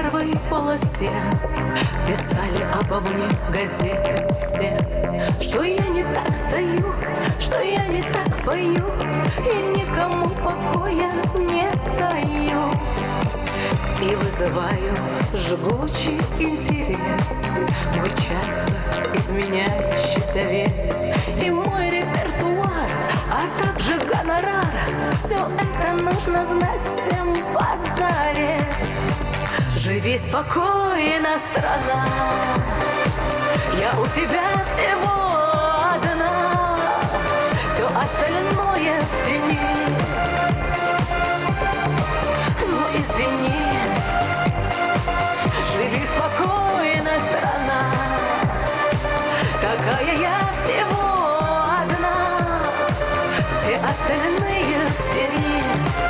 первой полосе писали обо мне газеты все, что я не так стою, что я не так пою и никому покоя не даю. И вызываю жгучий интерес мой часто изменяющийся вес и мой репертуар, а также гонорар. Все это нужно знать всем позарез. Живи спокойно, страна, я у тебя всего одна, все остальное в тени. Ну извини, живи спокойно, страна, такая я всего одна, все остальные в тени.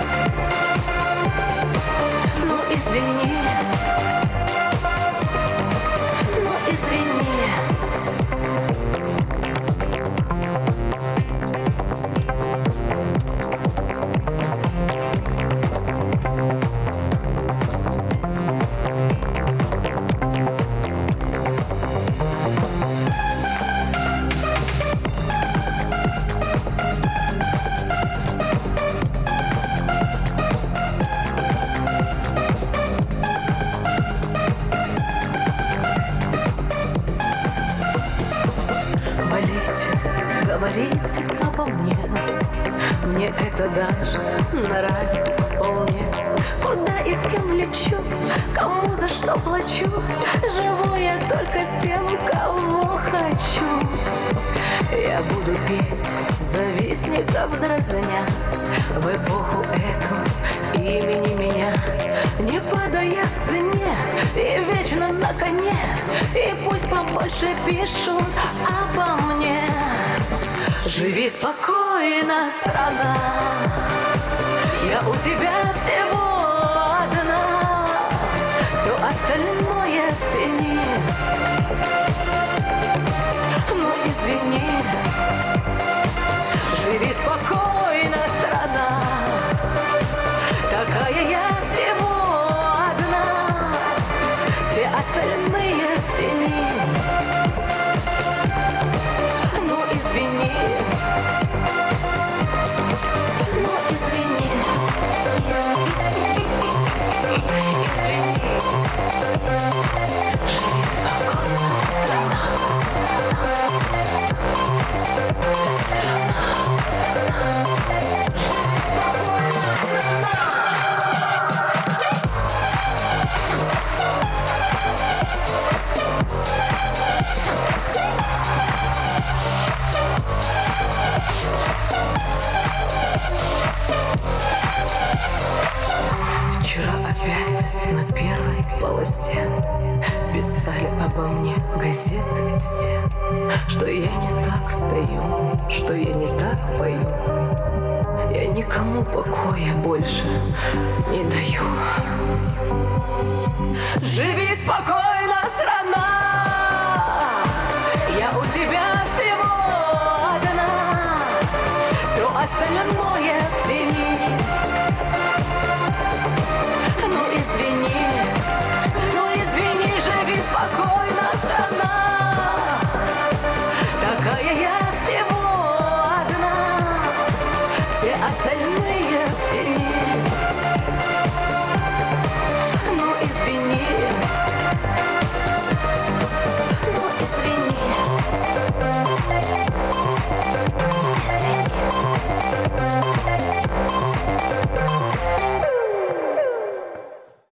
Ну извини, ну извини. Говорите обо мне, мне это даже нравится вполне. Куда и с кем лечу, кому за что плачу, живу я только с тем, кого хочу. Я буду петь завистников дразня в эпоху эту имени меня, не падая в цене и вечно на коне. И пусть побольше пишут обо мне. Живи спокойно, страна, я у тебя всего одна, все остальное в тени. Ну извини, живи спокойно, страна, такая я всего одна, все остальные в тени. Ну извини, ну извини, извини. Живи спокойно, страна, Вчера опять на первой полосе писали обо мне газеты все, что я не так стою, что я не так пою. Я никому покоя больше не даю. Живи спокойно, страна!